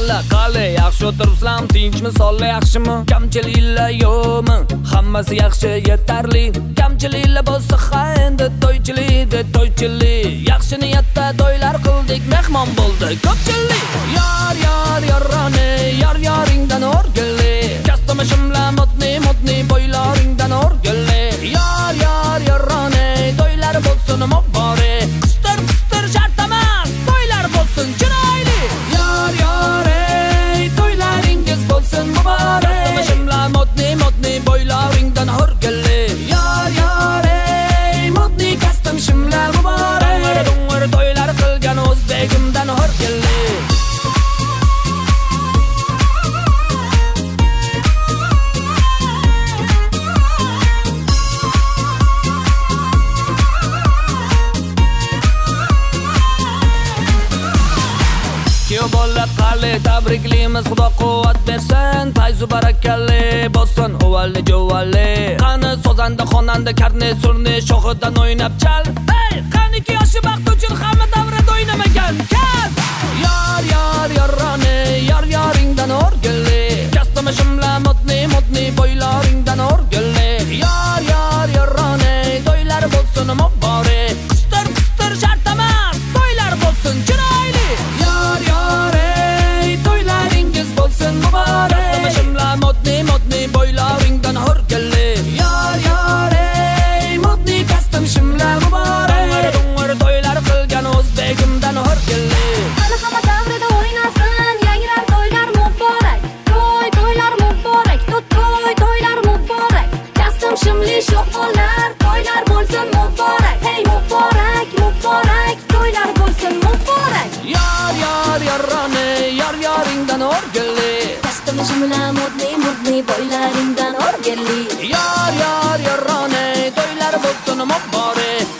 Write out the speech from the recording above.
bola qale yaxshi o'tiribsizlar, tinchmi, sonli yaxshimi? Kamchiliklar yo'qmi? Hammasi yaxshi, yetarli. Kamchiliklar bo'lsa endi to'ychilik. Yaxshi niyatda to'ylar qildik, mehmon bo'ldi ko'pchilik. Yorrani, yoringdan o'rgilli. Kastamishimlar modni bo'ylaringdan o'rgilli. Yorrani, to'ylar bo'lsin muborak. Qistir shart emas, to'ylar bo'lsin chiroyli. To'ylaringiz bo'lsin muborak. Kastamishimlar modni bo'ylaringdan o'rgilli. Modni kastamishimlar muborak. To'ylar qilgan o'zbegimdan o'rgilli. Bola qali tabriklaymiz, Xudo quvvat bersin, fayzu barakalli bo'lsin o'valli jo'valli. Qani sozanda xonanda karne surni shohidan o'ynab chal. Hey, qaniki yoshi baxt uchun hamma davrada o'ynamagan. Kal! Yorrani, yoringdan o'rgilli. Kastamishimlar modni bo'ylaringdan o'rgilli. Yorrani, to'ylar bo'lsin muborak. Qistir shart emas, to'ylar bo'lsin chiroyli. To'ylaringiz bo'lsin muborak. Kastamishimlar modni bo'ylaringdan o'rgilli. Modni kastamishimlar muborak. To'ylar qilgan o'zbegimdan o'rgilli. Hali hamma davrida o'ynasin, yangilar to'ylar muborak. To'ylar muborak, to'ylar muborak. Kastamishimli sho'xonlar, to'ylar bo'lsin muborak. Hey muborak, to'ylar bo'lsin muborak. Yorrani, yoringdan o'rgilli. Kastamishimlar modni bo'ylaringdan o'rgilli. Yorrani, to'ylar bo'lsin muborak.